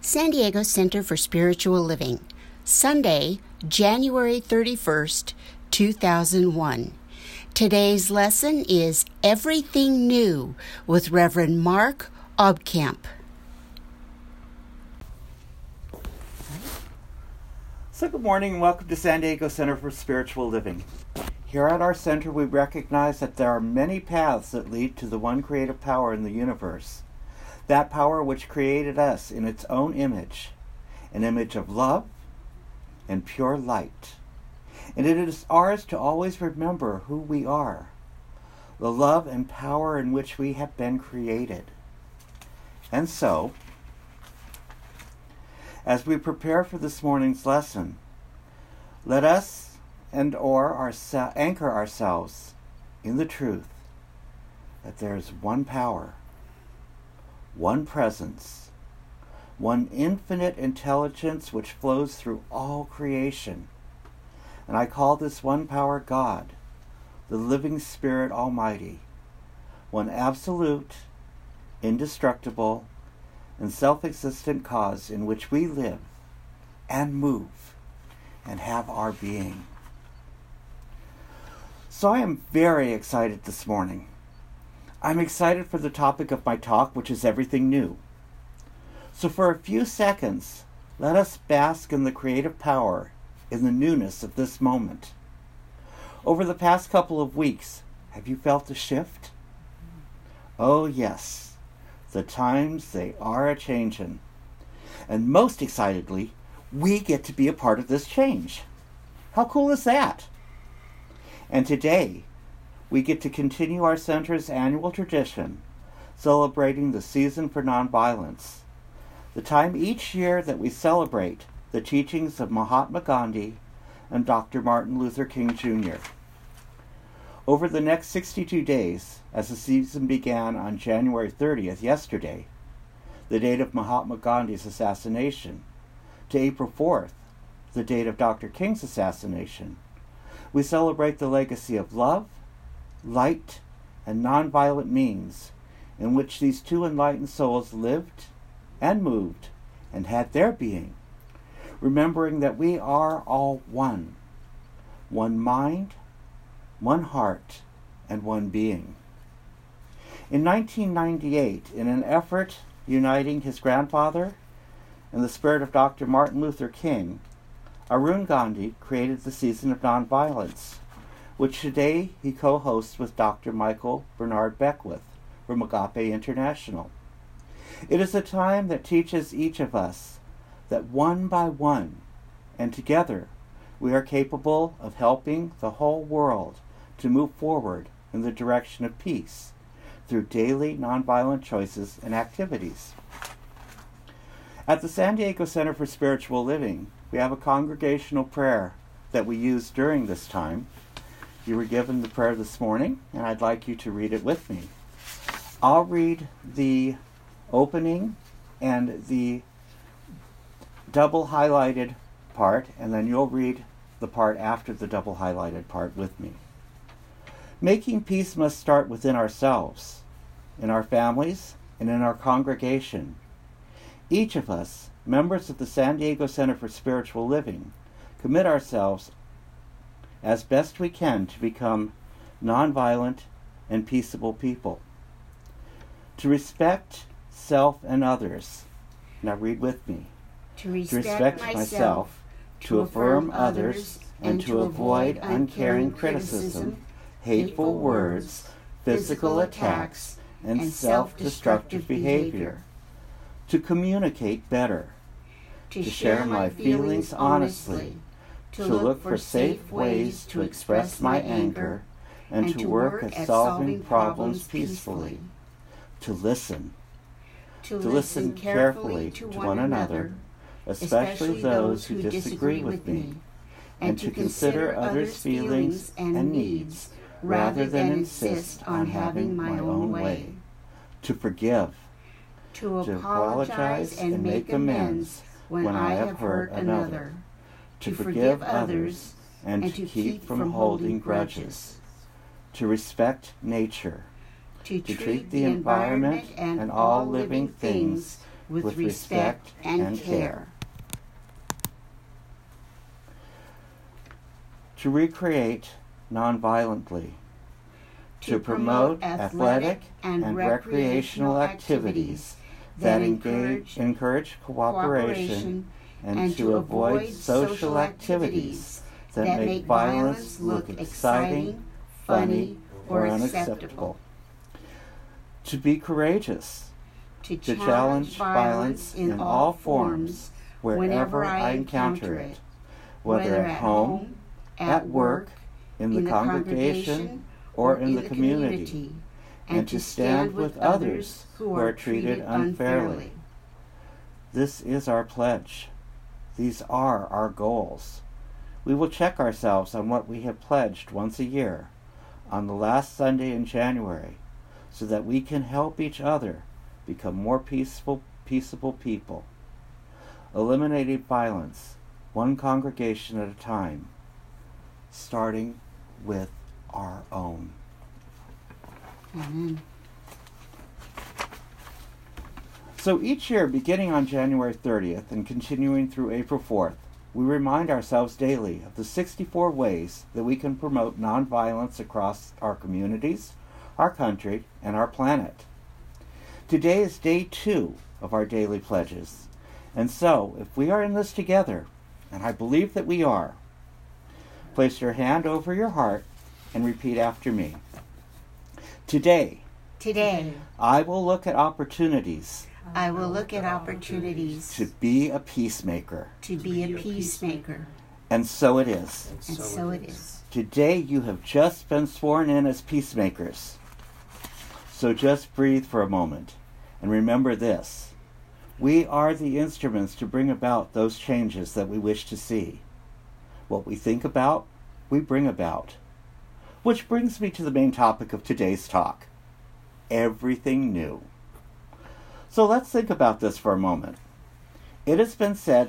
San Diego Center for Spiritual Living, Sunday, January 31st, 2001. Today's lesson is Everything New with Reverend Mark Obkamp. So good morning and welcome to San Diego Center for Spiritual Living. Here at our center we recognize that there are many paths that lead to the one creative power in the universe. That power which created us in its own image, an image of love and pure light. And it is ours to always remember who we are, the love and power in which we have been created. And so, as we prepare for this morning's lesson, let us anchor ourselves in the truth that there is one power, one presence, one infinite intelligence which flows through all creation. And I call this one power God, the living Spirit Almighty, one absolute, indestructible, and self-existent cause in which we live and move and have our being. So I am very excited this morning. I'm excited for the topic of my talk, which is everything new. So for a few seconds, let us bask in the creative power, in the newness of this moment. Over the past couple of weeks, have you felt a shift? Oh yes, the times they are a-changin'. And most excitedly, we get to be a part of this change. How cool is that? And today, we get to continue our center's annual tradition, celebrating the Season for Nonviolence, the time each year that we celebrate the teachings of Mahatma Gandhi and Dr. Martin Luther King Jr. Over the next 62 days, as the season began on January 30th, yesterday, the date of Mahatma Gandhi's assassination, to April 4th, the date of Dr. King's assassination, we celebrate the legacy of love, light, and nonviolent means in which these two enlightened souls lived and moved and had their being, remembering that we are all one mind, one heart, and one being. In 1998, in an effort uniting his grandfather and the spirit of Dr. Martin Luther King, Arun Gandhi created the Season of Nonviolence, which today he co-hosts with Dr. Michael Bernard Beckwith from Agape International. It is a time that teaches each of us that one by one and together we are capable of helping the whole world to move forward in the direction of peace through daily nonviolent choices and activities. At the San Diego Center for Spiritual Living, we have a congregational prayer that we use during this time. You were given the prayer this morning, and I'd like you to read it with me. I'll read the opening and the double highlighted part, and then you'll read the part after the double highlighted part with me. Making peace must start within ourselves, in our families, and in our congregation. Each of us, members of the San Diego Center for Spiritual Living, commit ourselves as best we can to become nonviolent and peaceable people. To respect self and others. Now read with me. To respect myself, to affirm others, and to avoid uncaring criticism, hateful words, physical attacks, and self-destructive behavior. To communicate better. To share my feelings honestly. To look for safe ways to express my anger, and to work at solving problems peacefully. To listen. To listen carefully to one another, especially those who disagree with me, and to consider others' feelings and needs rather than insist on having my own way. To forgive. to apologize and make amends when I have hurt another, to forgive others, and to keep from holding grudges, to respect nature, to treat the environment and all living things with respect and care. To recreate nonviolently. To promote athletic and recreational activities that encourage cooperation and to avoid social activities that make violence look exciting, funny, or unacceptable. To be courageous. To challenge violence in all forms wherever I encounter it, whether at home, at work, in the congregation, or in the community, and to stand with others who are treated unfairly. This is our pledge. These are our goals. We will check ourselves on what we have pledged once a year, on the last Sunday in January, so that we can help each other become more peaceable people, eliminating violence, one congregation at a time, starting with our own. Amen. So each year, beginning on January 30th and continuing through April 4th, we remind ourselves daily of the 64 ways that we can promote nonviolence across our communities, our country, and our planet. Today is day 2 of our daily pledges. And so, if we are in this together, and I believe that we are, place your hand over your heart and repeat after me. Today, I will look at opportunities. I will look at opportunities to be a peacemaker. To be a peacemaker. And so it is. And so it is. Today you have just been sworn in as peacemakers. So just breathe for a moment and remember this. We are the instruments to bring about those changes that we wish to see. What we think about, we bring about. Which brings me to the main topic of today's talk. Everything new. So let's think about this for a moment. It has been said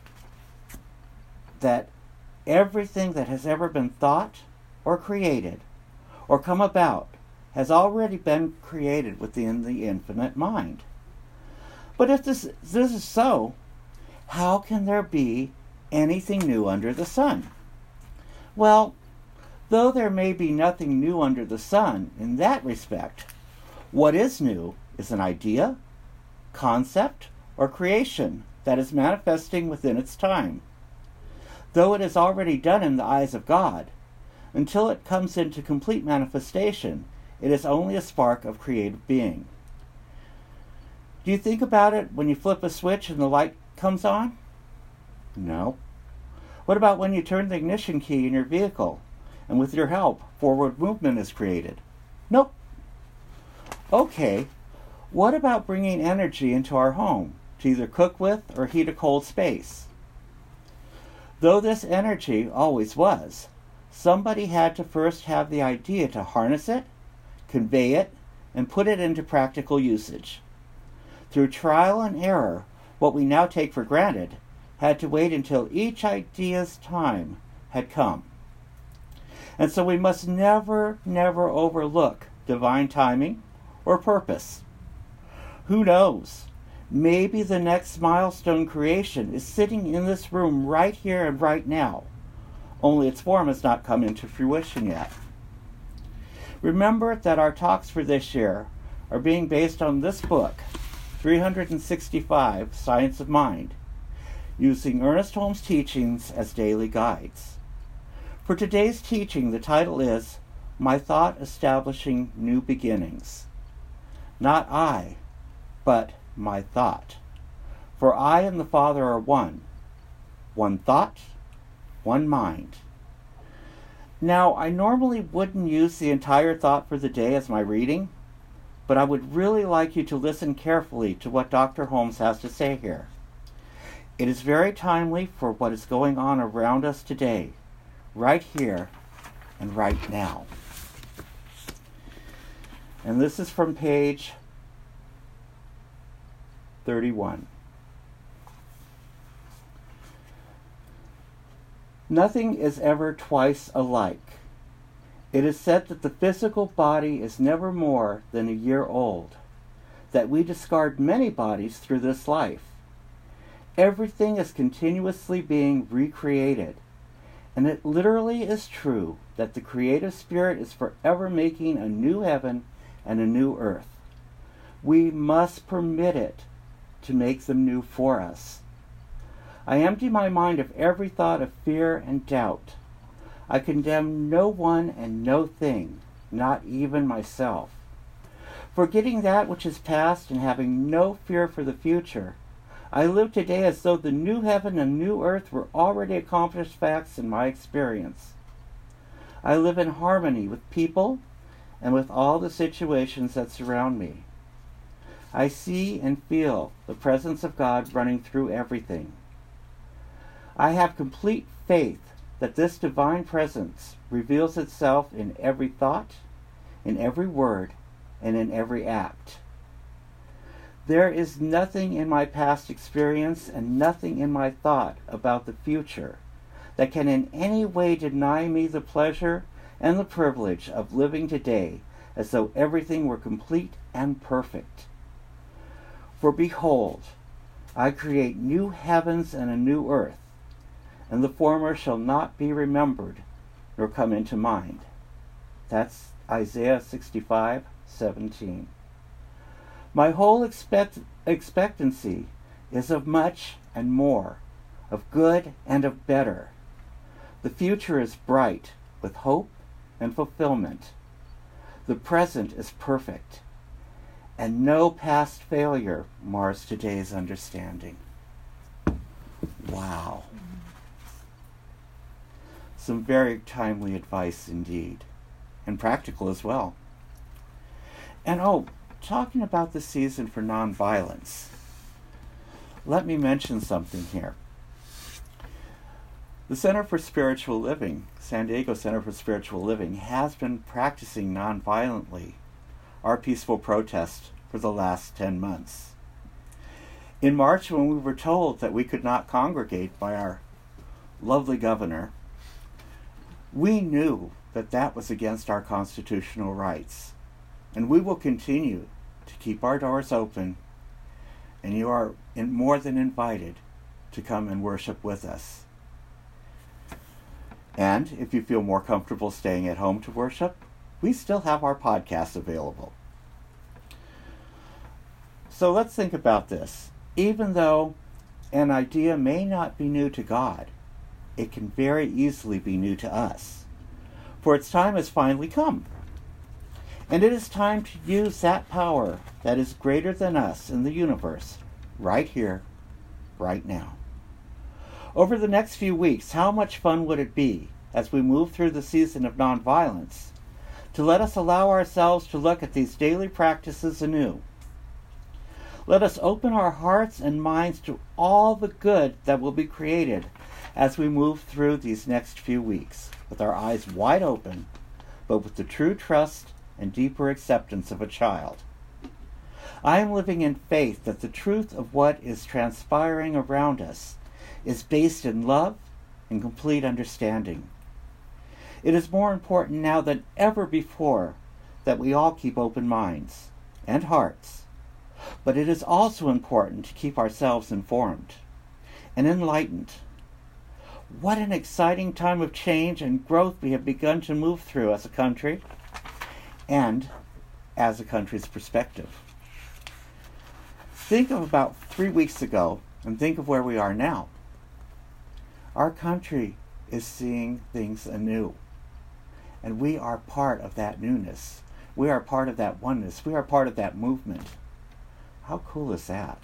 that everything that has ever been thought or created or come about has already been created within the infinite mind. But if this is so, how can there be anything new under the sun? Well, though there may be nothing new under the sun in that respect, what is new is an idea, concept, or creation that is manifesting within its time. Though it is already done in the eyes of God, until it comes into complete manifestation, it is only a spark of creative being. Do you think about it when you flip a switch and the light comes on? No. What about when you turn the ignition key in your vehicle and with your help, forward movement is created? Nope. Okay, what about bringing energy into our home to either cook with or heat a cold space? Though this energy always was, somebody had to first have the idea to harness it, convey it, and put it into practical usage. Through trial and error, what we now take for granted had to wait until each idea's time had come. And so we must never overlook divine timing or purpose. Who knows? Maybe the next milestone creation is sitting in this room right here and right now, only its form has not come into fruition yet. Remember that our talks for this year are being based on this book, 365 Science of Mind, using Ernest Holmes' teachings as daily guides. For today's teaching, the title is My Thought Establishing New Beginnings. Not I, but my thought. For I and the Father are one. One thought, one mind. Now, I normally wouldn't use the entire thought for the day as my reading, but I would really like you to listen carefully to what Dr. Holmes has to say here. It is very timely for what is going on around us today, right here and right now. And this is from page 31. Nothing is ever twice alike. It is said that the physical body is never more than a year old. that we discard many bodies through this life. Everything is continuously being recreated, and it literally is true that the creative spirit is forever making a new heaven and a new earth. We must permit it to make them new for us. I empty my mind of every thought of fear and doubt. I condemn no one and no thing, not even myself. Forgetting that which is past and having no fear for the future, I live today as though the new heaven and new earth were already accomplished facts in my experience. I live in harmony with people and with all the situations that surround me. I see and feel the presence of God running through everything. I have complete faith that this divine presence reveals itself in every thought, in every word, and in every act. There is nothing in my past experience and nothing in my thought about the future that can in any way deny me the pleasure and the privilege of living today as though everything were complete and perfect. For behold, I create new heavens and a new earth, and the former shall not be remembered nor come into mind. That's Isaiah 65:17. My whole expectancy is of much and more, of good and of better. The future is bright with hope and fulfillment. The present is perfect, and no past failure mars today's understanding. Wow. Some very timely advice indeed, and practical as well. And talking about the season for nonviolence, let me mention something here. The Center for Spiritual Living, San Diego Center for Spiritual Living, has been practicing nonviolently our peaceful protest for the last 10 months. In March, when we were told that we could not congregate by our lovely governor, we knew that that was against our constitutional rights, and we will continue to keep our doors open, and you are more than invited to come and worship with us. And if you feel more comfortable staying at home to worship, we still have our podcasts available. So let's think about this. Even though an idea may not be new to God, it can very easily be new to us. For its time has finally come. And it is time to use that power that is greater than us in the universe, right here, right now. Over the next few weeks, how much fun would it be, as we move through the season of nonviolence, to let us allow ourselves to look at these daily practices anew. Let us open our hearts and minds to all the good that will be created as we move through these next few weeks, with our eyes wide open, but with the true trust and deeper acceptance of a child. I am living in faith that the truth of what is transpiring around us is based in love and complete understanding. It is more important now than ever before that we all keep open minds and hearts, but it is also important to keep ourselves informed and enlightened. What an exciting time of change and growth we have begun to move through as a country and as a country's perspective. Think of about 3 weeks ago and think of where we are now. Our country is seeing things anew, and we are part of that newness. We are part of that oneness. We are part of that movement. How cool is that?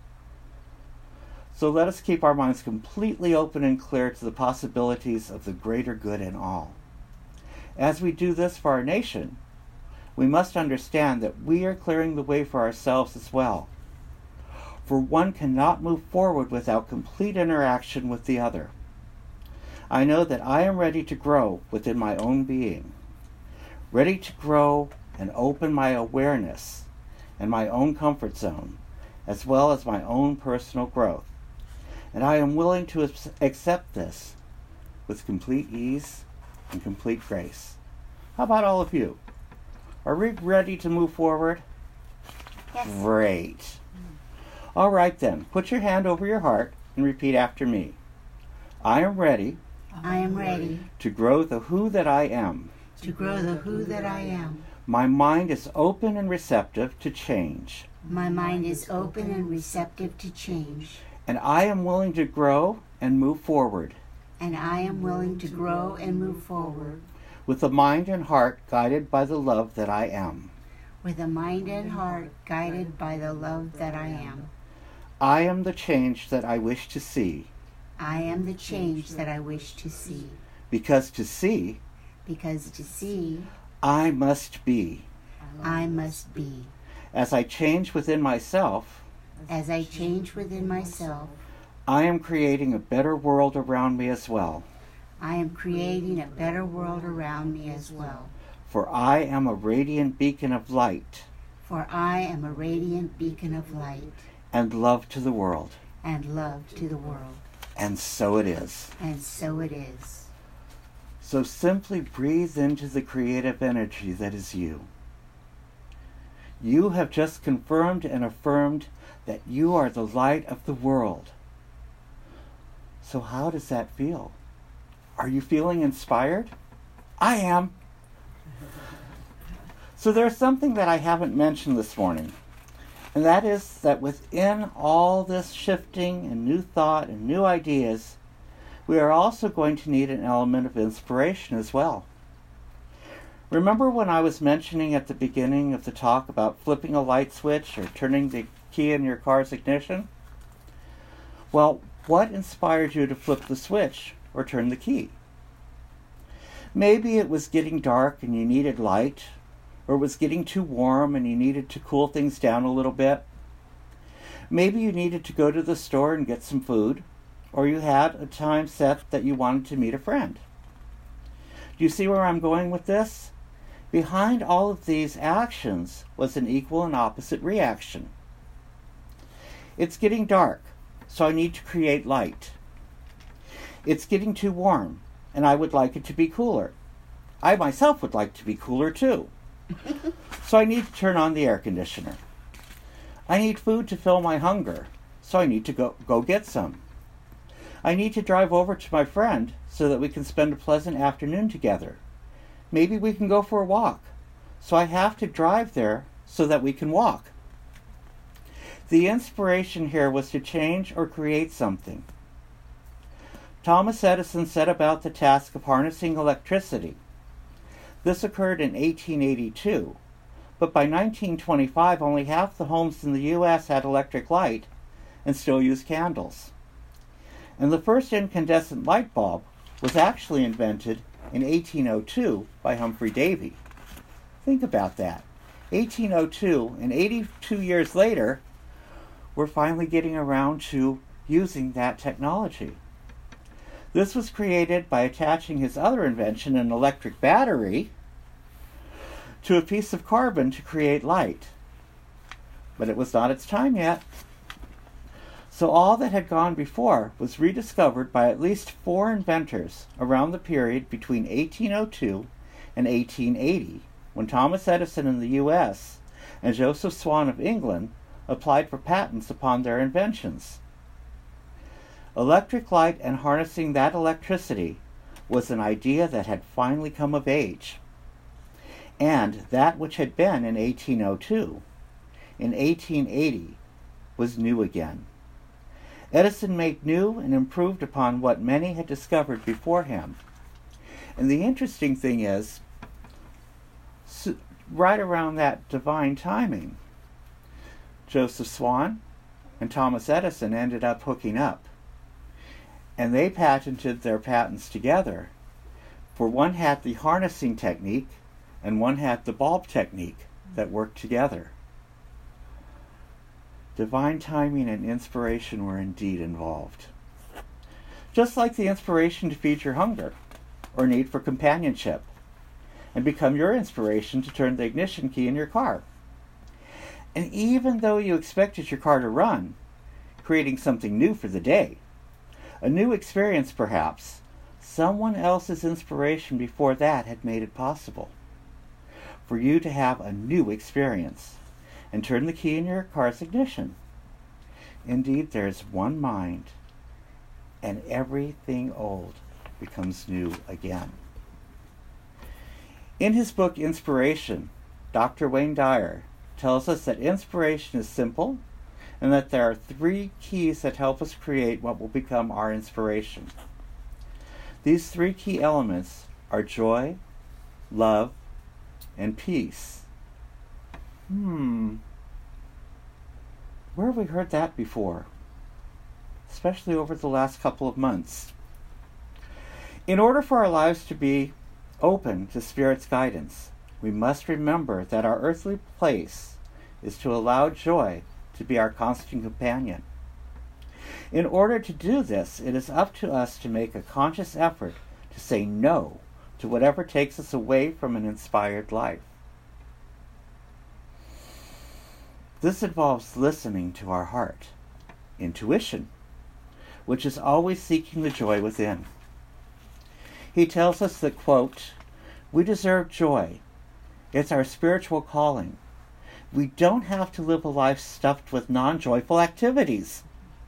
So let us keep our minds completely open and clear to the possibilities of the greater good in all. As we do this for our nation, we must understand that we are clearing the way for ourselves as well. For one cannot move forward without complete interaction with the other. I know that I am ready to grow within my own being, ready to grow and open my awareness and my own comfort zone, as well as my own personal growth. And I am willing to accept this with complete ease and complete grace. How about all of you? Are we ready to move forward? Yes. Great. All right then, put your hand over your heart and repeat after me. I am ready. I am ready to grow the who that I am. To grow the who that I am. My mind is open and receptive to change. My mind is open and receptive to change. And I am willing to grow and move forward. And I am willing to grow and move forward. With a mind and heart guided by the love that I am. With a mind and heart guided by the love that I am. I am the change that I wish to see. I am the change that I wish to see. Because to see, I must be. I must be. As I change within myself, I am creating a better world around me as well. I am creating a better world around me as well. For I am a radiant beacon of light. For I am a radiant beacon of light. And love to the world. And love to the world. And so it is. And so it is. So simply breathe into the creative energy that is you. You have just confirmed and affirmed that you are the light of the world. So how does that feel? Are you feeling inspired? I am. So there's something that I haven't mentioned this morning. And that is that within all this shifting and new thought and new ideas, we are also going to need an element of inspiration as well. Remember when I was mentioning at the beginning of the talk about flipping a light switch or turning the key in your car's ignition? Well, what inspired you to flip the switch or turn the key? Maybe it was getting dark and you needed light, or it was getting too warm and you needed to cool things down a little bit. Maybe you needed to go to the store and get some food, or you had a time set that you wanted to meet a friend. Do you see where I'm going with this? Behind all of these actions was an equal and opposite reaction. It's getting dark, so I need to create light. It's getting too warm, and I would like it to be cooler. I myself would like to be cooler too. So I need to turn on the air conditioner. I need food to fill my hunger, so I need to go get some. I need to drive over to my friend so that we can spend a pleasant afternoon together. Maybe we can go for a walk, so I have to drive there so that we can walk. The inspiration here was to change or create something. Thomas Edison set about the task of harnessing electricity. This occurred in 1882, but by 1925 only half the homes in the U.S. had electric light and still used candles. And the first incandescent light bulb was actually invented in 1802 by Humphrey Davy. Think about that. 1802, and 82 years later, we're finally getting around to using that technology. This was created by attaching his other invention, an electric battery, to a piece of carbon to create light. But it was not its time yet. So all that had gone before was rediscovered by at least 4 inventors around the period between 1802 and 1880, when Thomas Edison in the U.S. and Joseph Swan of England applied for patents upon their inventions. Electric light and harnessing that electricity was an idea that had finally come of age. And that which had been in 1802, in 1880, was new again. Edison made new and improved upon what many had discovered before him. And the interesting thing is, right around that divine timing, Joseph Swan and Thomas Edison ended up hooking up. And they patented their patents together. For one had the harnessing technique, and one had the bulb technique that worked together. Divine timing and inspiration were indeed involved. Just like the inspiration to feed your hunger, or need for companionship, and become your inspiration to turn the ignition key in your car. And even though you expected your car to run, creating something new for the day, a new experience perhaps, someone else's inspiration before that had made it possible for you to have a new experience. and turn the key in your car's ignition. Indeed, there is one mind, and everything old becomes new again. In his book, Inspiration, Dr. Wayne Dyer tells us that inspiration is simple and that there are 3 keys that help us create what will become our inspiration. These 3 key elements are joy, love, and peace. Where have we heard that before? Especially over the last couple of months. In order for our lives to be open to Spirit's guidance, we must remember that our earthly place is to allow joy to be our constant companion. In order to do this, it is up to us to make a conscious effort to say no to whatever takes us away from an inspired life. This involves listening to our heart, intuition, which is always seeking the joy within. He tells us that, quote, "We deserve joy. It's our spiritual calling. We don't have to live a life stuffed with non-joyful activities.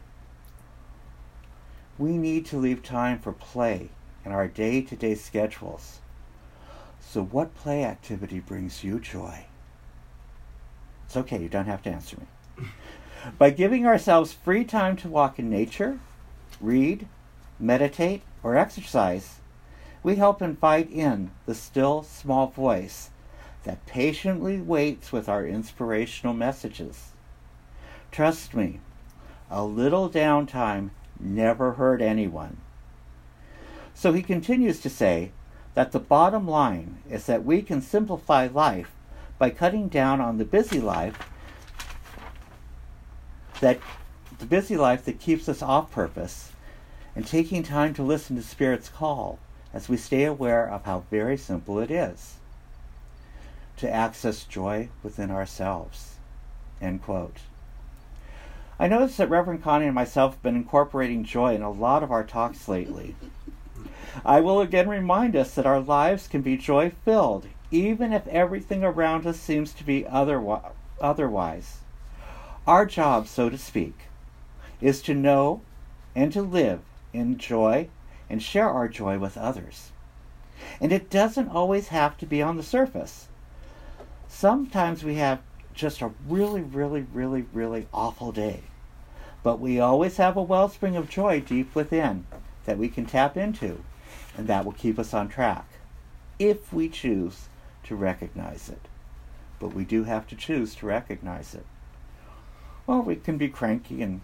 We need to leave time for play in our day-to-day schedules. So what play activity brings you joy?" It's okay, you don't have to answer me. By giving ourselves free time to walk in nature, read, meditate, or exercise, we help invite in the still, small voice that patiently waits with our inspirational messages. Trust me, a little downtime never hurt anyone. So he continues to say that the bottom line is that we can simplify life by cutting down on the busy life that keeps us off purpose, and taking time to listen to Spirit's call as we stay aware of how very simple it is to access joy within ourselves. End quote. I noticed that Reverend Connie and myself have been incorporating joy in a lot of our talks lately. I will again remind us that our lives can be joy-filled, even if everything around us seems to be otherwise. Our job, so to speak, is to know and to live in joy and share our joy with others. And it doesn't always have to be on the surface. Sometimes we have just a really, really, really, really awful day. But we always have a wellspring of joy deep within that we can tap into, and that will keep us on track, if we choose to recognize it. But we do have to choose to recognize it. Well, we can be cranky and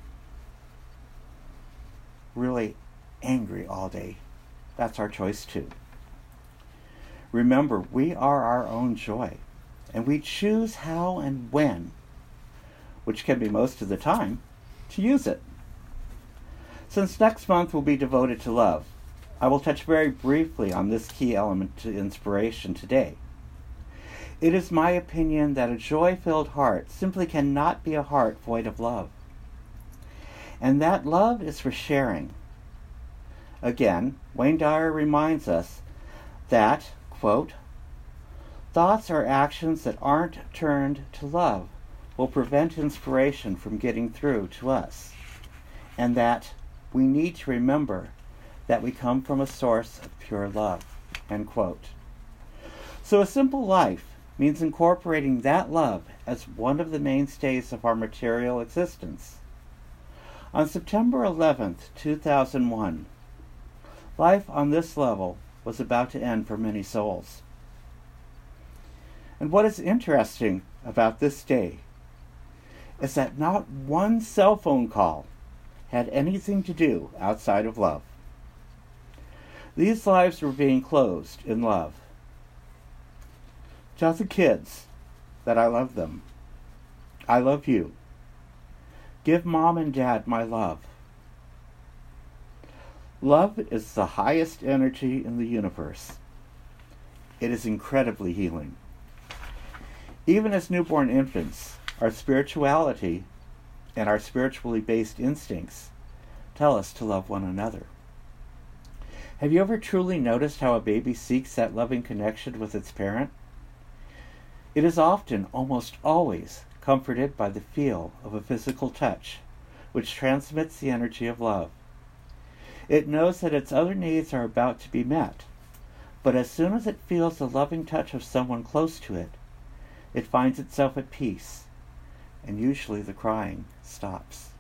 really angry all day. That's our choice too. Remember, we are our own joy, and we choose how and when, which can be most of the time, to use it. Since next month will be devoted to love, I will touch very briefly on this key element to inspiration today. It is my opinion that a joy-filled heart simply cannot be a heart void of love. And that love is for sharing. Again, Wayne Dyer reminds us that, quote, "Thoughts or actions that aren't turned to love will prevent inspiration from getting through to us, and that we need to remember that we come from a source of pure love," end quote. So a simple life means incorporating that love as one of the mainstays of our material existence. On September 11th, 2001, life on this level was about to end for many souls. And what is interesting about this day is that not one cell phone call had anything to do outside of love. These lives were being closed in love. Tell the kids that I love them. I love you. Give Mom and Dad my love. Love is the highest energy in the universe. It is incredibly healing. Even as newborn infants, our spirituality and our spiritually based instincts tell us to love one another. Have you ever truly noticed how a baby seeks that loving connection with its parent? It is often, almost always, comforted by the feel of a physical touch, which transmits the energy of love. It knows that its other needs are about to be met, but as soon as it feels the loving touch of someone close to it, it finds itself at peace, and usually the crying stops.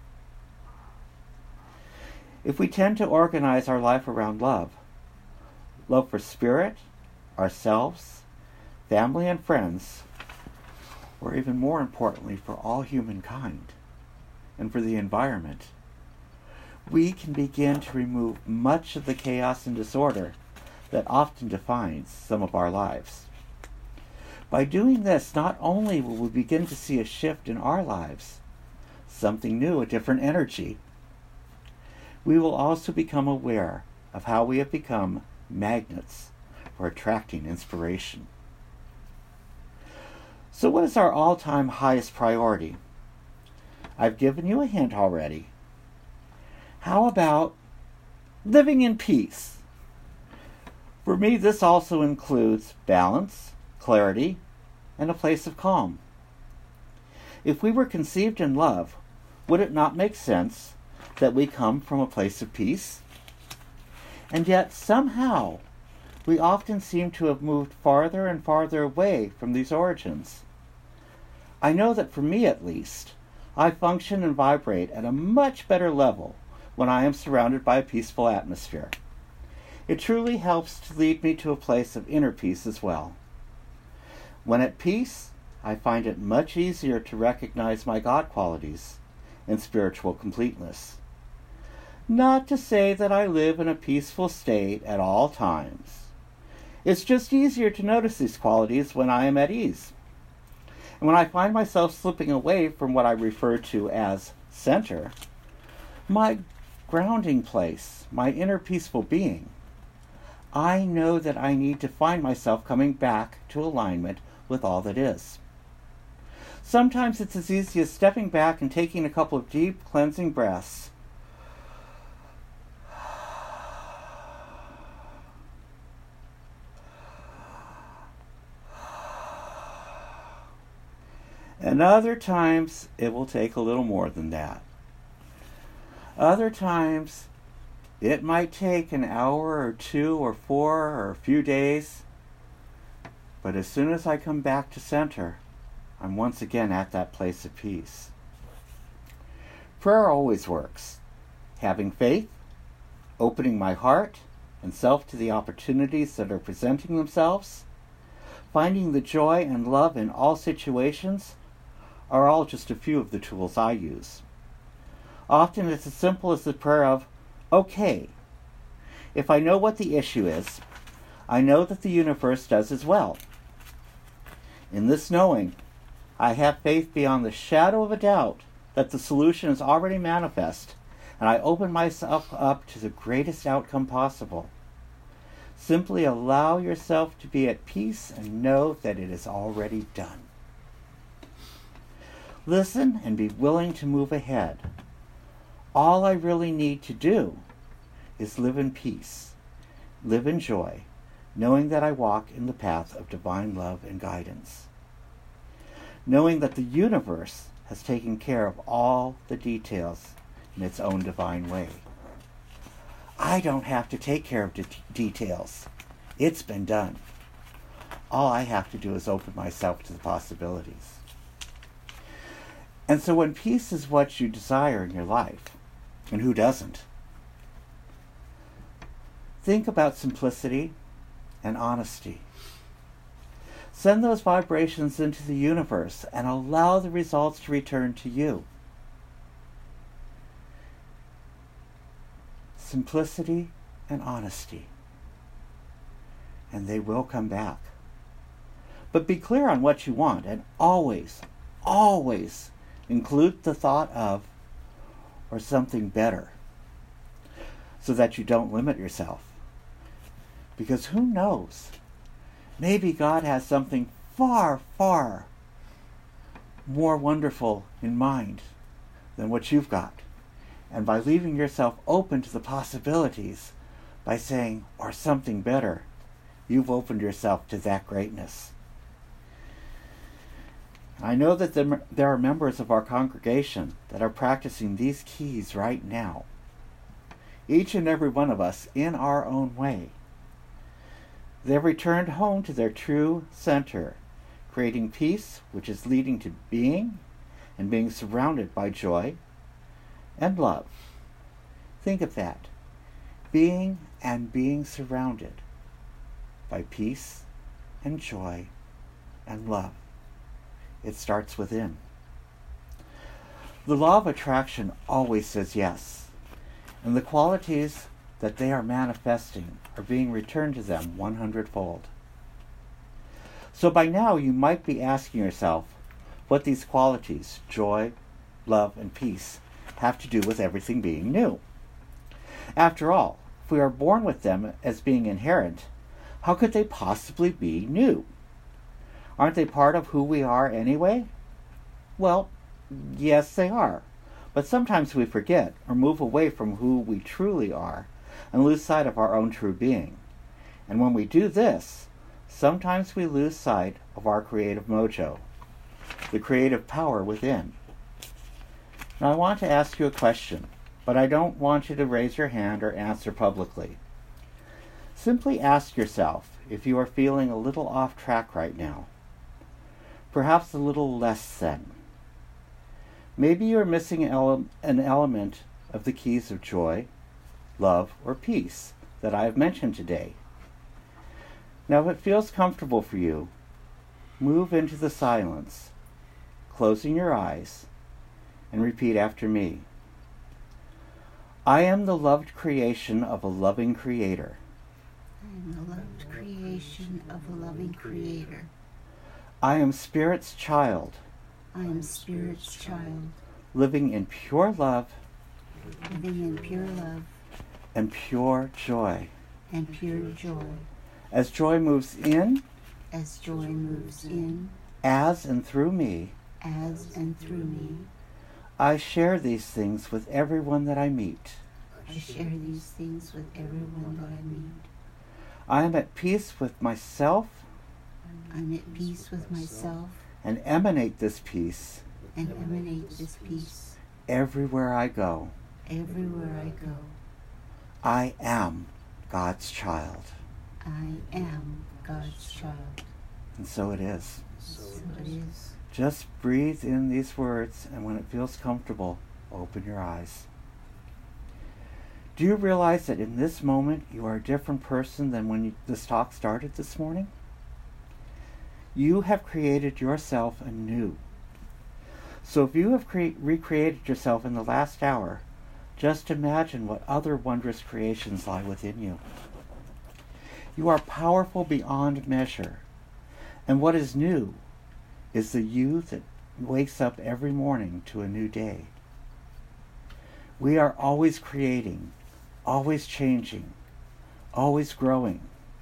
If we tend to organize our life around love for spirit, ourselves, family and friends, or even more importantly, for all humankind and for the environment, we can begin to remove much of the chaos and disorder that often defines some of our lives. By doing this, not only will we begin to see a shift in our lives, something new, a different energy, we will also become aware of how we have become magnets for attracting inspiration. So what is our all-time highest priority? I've given you a hint already. How about living in peace? For me, this also includes balance, clarity, and a place of calm. If we were conceived in love, would it not make sense that we come from a place of peace? And yet, somehow, we often seem to have moved farther and farther away from these origins. I know that for me, at least, I function and vibrate at a much better level when I am surrounded by a peaceful atmosphere. It truly helps to lead me to a place of inner peace as well. When at peace, I find it much easier to recognize my God qualities and spiritual completeness. Not to say that I live in a peaceful state at all times. It's just easier to notice these qualities when I am at ease. And when I find myself slipping away from what I refer to as center, my grounding place, my inner peaceful being, I know that I need to find myself coming back to alignment with all that is. Sometimes it's as easy as stepping back and taking a couple of deep, cleansing breaths. And other times, it will take a little more than that. Other times, it might take an hour or 2 or 4 or a few days. But as soon as I come back to center, I'm once again at that place of peace. Prayer always works. Having faith, opening my heart and self to the opportunities that are presenting themselves, finding the joy and love in all situations are all just a few of the tools I use. Often it's as simple as the prayer of, okay, if I know what the issue is, I know that the universe does as well. In this knowing, I have faith beyond the shadow of a doubt that the solution is already manifest, and I open myself up to the greatest outcome possible. Simply allow yourself to be at peace and know that it is already done. Listen and be willing to move ahead. All I really need to do is live in peace, live in joy, knowing that I walk in the path of divine love and guidance. Knowing that the universe has taken care of all the details in its own divine way. I don't have to take care of the details. It's been done. All I have to do is open myself to the possibilities. And so when peace is what you desire in your life, and who doesn't? Think about simplicity and honesty. Send those vibrations into the universe and allow the results to return to you. Simplicity and honesty. And they will come back. But be clear on what you want, and always, always include the thought of or something better, so that you don't limit yourself. Because who knows? Maybe God has something far, far more wonderful in mind than what you've got. And by leaving yourself open to the possibilities, by saying, or something better, you've opened yourself to that greatness. I know that there are members of our congregation that are practicing these keys right now. Each and every one of us in our own way. They've returned home to their true center, creating peace, which is leading to being and being surrounded by joy and love. Think of that. Being and being surrounded by peace and joy and love. It starts within. The law of attraction always says yes, and the qualities that they are manifesting are being returned to them 100-fold. So by now you might be asking yourself what these qualities, joy, love, and peace, have to do with everything being new. After all, if we are born with them as being inherent, how could they possibly be new? Aren't they part of who we are anyway? Well, yes, they are. But sometimes we forget or move away from who we truly are and lose sight of our own true being. And when we do this, sometimes we lose sight of our creative mojo, the creative power within. Now I want to ask you a question, but I don't want you to raise your hand or answer publicly. Simply ask yourself if you are feeling a little off track right now. Perhaps a little less than. Maybe you are missing an element of the keys of joy, love, or peace that I have mentioned today. Now, if it feels comfortable for you, move into the silence, closing your eyes, and repeat after me. I am the loved creation of a loving Creator. I am the loved creation of a loving Creator. I am Spirit's child. I am Spirit's child. Living in pure love. Living in pure love. And pure joy. And pure joy. As joy moves in. As joy moves in. As and through me. As and through me. I share these things with everyone that I meet. I share these things with everyone that I meet. I am at peace with myself. I'm at peace with myself. And emanate this peace. And emanate this peace. Everywhere I go. Everywhere I go. I am God's child. I am God's child. And so it is. So it is. Just breathe in these words, and when it feels comfortable, open your eyes. Do you realize that in this moment you are a different person than when this talk started this morning? You have created yourself anew. So if you have recreated yourself in the last hour, just imagine what other wondrous creations lie within you. You are powerful beyond measure. And what is new is the you that wakes up every morning to a new day. We are always creating, always changing, always growing.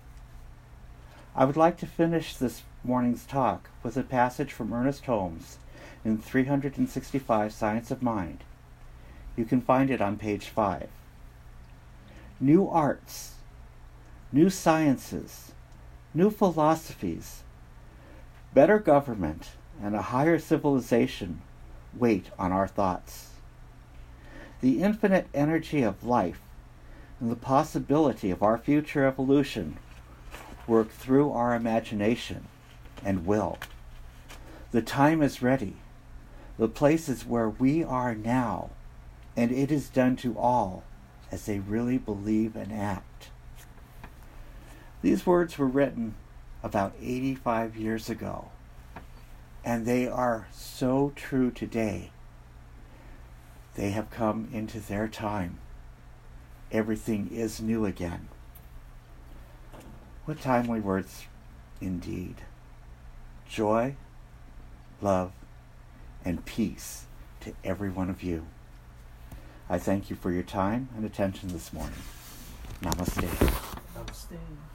I would like to finish this morning's talk with a passage from Ernest Holmes in 365 Science of Mind. You can find it on page 5. New arts, new sciences, new philosophies, better government, and a higher civilization wait on our thoughts. The infinite energy of life and the possibility of our future evolution work through our imagination and will. The time is ready. The place is where we are now, and it is done to all as they really believe and act. These words were written about 85 years ago, and they are so true today. They have come into their time. Everything is new again. What timely words indeed. Joy, love, and peace to every one of you. I thank you for your time and attention this morning. Namaste. Namaste.